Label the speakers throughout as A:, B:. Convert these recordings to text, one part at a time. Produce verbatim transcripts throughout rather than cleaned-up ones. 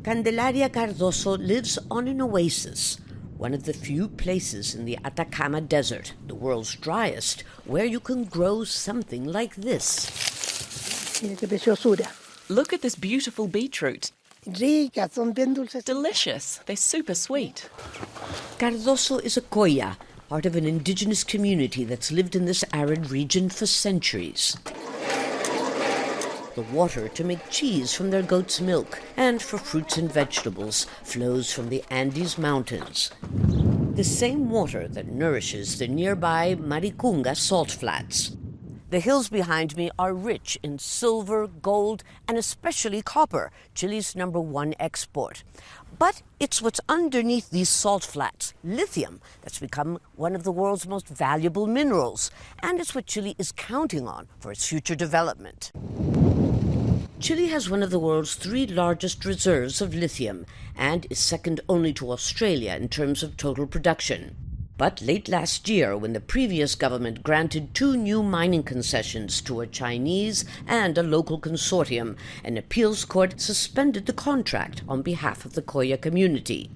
A: Candelaria Cardoso lives on an oasis, one of the few places in the Atacama Desert, the world's driest, where you can grow something like this.
B: Look at this beautiful beetroot. Delicious. They're super sweet.
A: Cardoso is a Coya, part of an indigenous community that's lived in this arid region for centuries. The water to make cheese from their goat's milk and for fruits and vegetables flows from the Andes Mountains. The same water that nourishes the nearby Maricunga salt flats. The hills behind me are rich in silver, gold, and especially copper, Chile's number one export. But it's what's underneath these salt flats, lithium, that's become one of the world's most valuable minerals. And it's what Chile is counting on for its future development. Chile has one of the world's three largest reserves of lithium and is second only to Australia in terms of total production. But late last year, when the previous government granted two new mining concessions to a Chinese and a local consortium, an appeals court suspended the contract on behalf of the Coya community.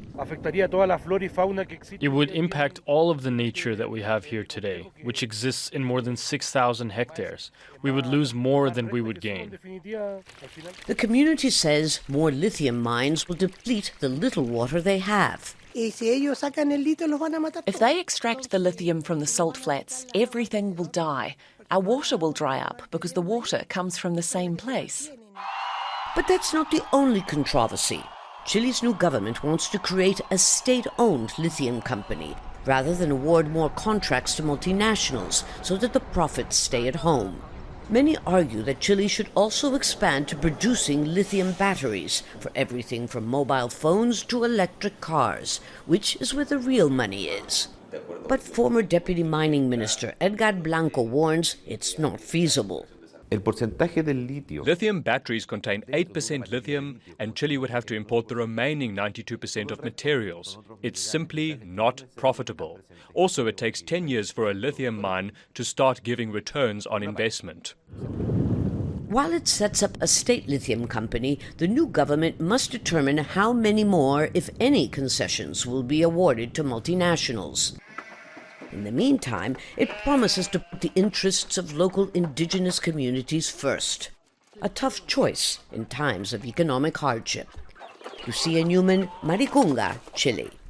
C: It would impact all of the nature that we have here today, which exists in more than six thousand hectares. We would lose more than we would gain.
A: The community says more lithium mines will deplete the little water they have.
B: If they extract the lithium from the salt flats, everything will die. Our water will dry up because the water comes from the same place.
A: But that's not the only controversy. Chile's new government wants to create a state-owned lithium company rather than award more contracts to multinationals so that the profits stay at home. Many argue that Chile should also expand to producing lithium batteries for everything from mobile phones to electric cars, which is where the real money is. But former Deputy Mining Minister Edgar Blanco warns it's not feasible.
D: Lithium batteries contain eight percent lithium, and Chile would have to import the remaining ninety-two percent of materials. It's simply not profitable. Also, it takes ten years for a lithium mine to start giving returns on investment.
A: While it sets up a state lithium company, the new government must determine how many more, if any, concessions will be awarded to multinationals. In the meantime, it promises to put the interests of local indigenous communities first. A tough choice in times of economic hardship. Lucia Newman, Maricunga, Chile.